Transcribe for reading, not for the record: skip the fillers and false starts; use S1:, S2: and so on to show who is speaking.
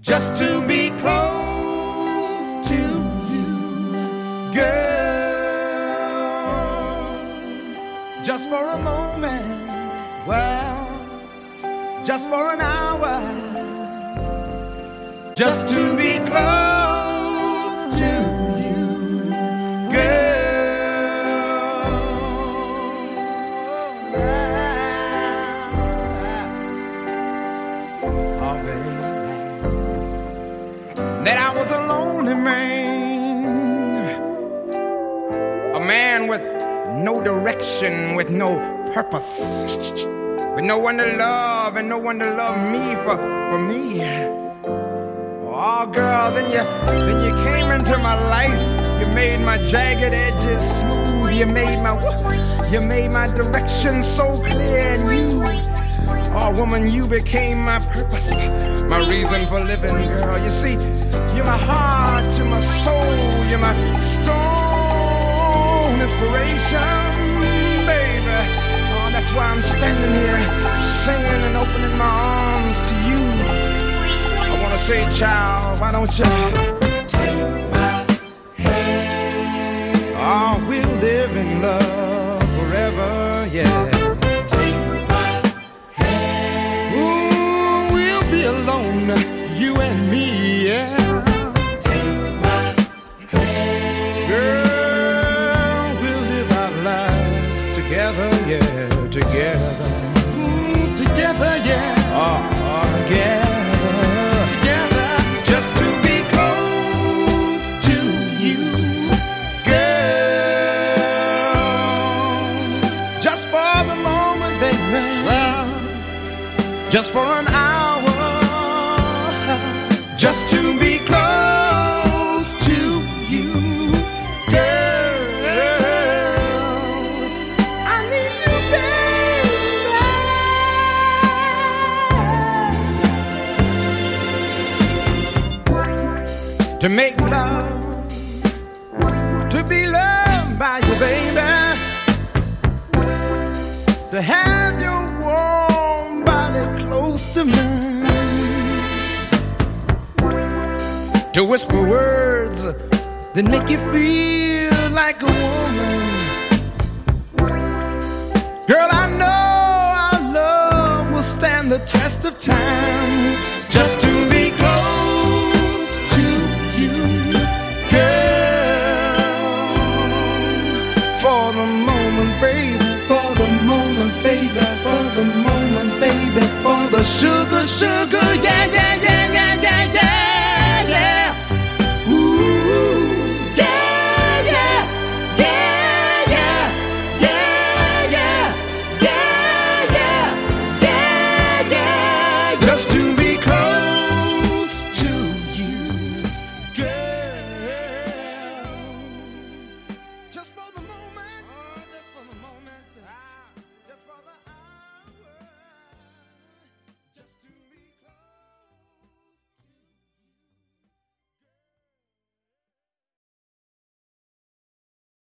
S1: just to be close to you, girl. Just for a moment, well, just for an hour, just to be close to you, girl. Oh, baby. That I was a lonely man, a man with no direction, with no purpose, with no one to love and no one to love me for me. Oh, girl, then you came into my life. You made my jagged edges smooth. You made my direction so clear and new. Oh, woman, you became my purpose, my reason for living, girl. You see, you're my heart, you're my soul, you're my stone inspiration, baby. Oh, that's why I'm standing here singing and opening my arms to you. I wanna say, child, why don't you take my hand? Oh, we'll live in love forever, yeah. Alone, you and me, yeah. Take my hand. Girl, we'll live our lives together, yeah, together. Together, yeah. Together. Together. Just to be close to you, girl. Just for the moment, baby. Well, just for an hour. Just to be close to you, girl. I need you, baby. To make love, to be loved by you, baby. To have your warm body close to mine. To whisper words that make you feel like a woman. Girl, I know our love will stand the test of time. Just